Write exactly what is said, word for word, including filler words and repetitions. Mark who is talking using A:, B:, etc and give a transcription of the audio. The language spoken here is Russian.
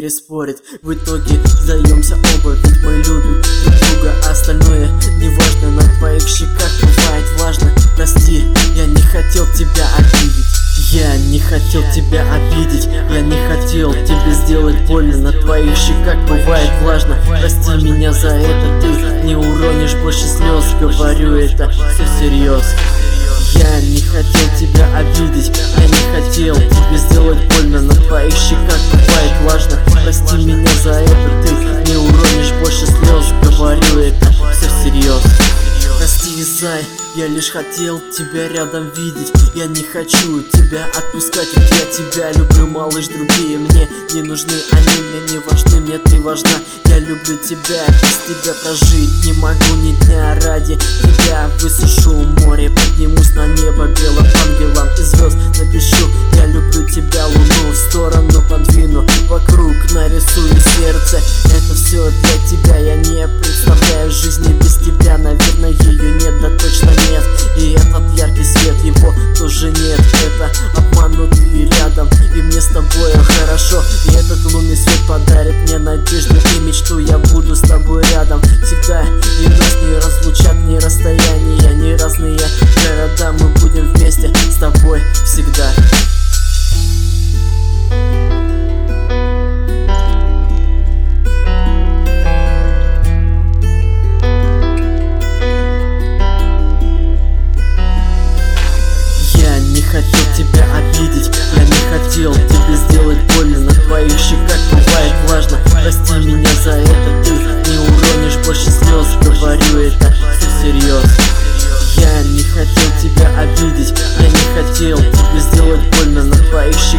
A: переспорит. В итоге сдаемся оба, ведь мы любим друг друга. Остальное не важно, на твоих щеках бывает важно. Прости, я не хотел тебя обидеть. Я не хотел тебя обидеть, я не хотел тебе сделать больно. На твоих щеках бывает влажно. Прости меня за это, ты не уронишь больше слез. Говорю это все всерьез. Я не хотел тебя обидеть, я не хотел тебе сделать больно. На твоих щеках бывает влажно. Прости меня за это, ты не уронишь больше слез. Говорю это все всерьез. Прости, зай, я лишь хотел тебя рядом видеть. Я не хочу тебя отпускать, ведь я тебя люблю, малыш. Другие мне не нужны, они мне не важны, мне ты важна. Я люблю тебя, без тебя прожить не могу ни дня. Ради тебя высушу море, поднимусь на небо белым ангелом и звезд напишу: я люблю тебя, луну в сторону подвину, вокруг нарисую сердце. Это все для тебя, я не представляю жизни без тебя. Наверное, ее нет, да точно нет. И этот яркий свет, его тоже нет. Это обманутый рядом, и мне с тобой хорошо. И этот лунный свет подарит мне надежду и мечту. Я буду с тобой рядом всегда, и нас не разлучат ни расстояния, ни разные города. Мы будем вместе с тобой всегда. Я не хотел тебя обидеть, я не хотел тебе сделать больно. На твоих щеках бывает влажно. Прости меня за это, ты не уронишь больше слез. Говорю это все всерьез. Я не хотел тебя обидеть, я не хотел тебе сделать больно. На твоих щеках